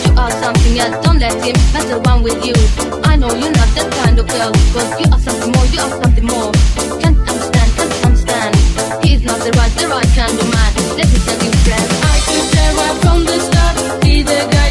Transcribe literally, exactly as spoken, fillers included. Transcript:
you are something else. Don't let him mess around with you. I know you're not that kind of girl, but you are something more, you are something more. Can't understand, can't understand. He's not the right, the right kind of man. Let me tell you, friend. I could tell right from the start, be the guy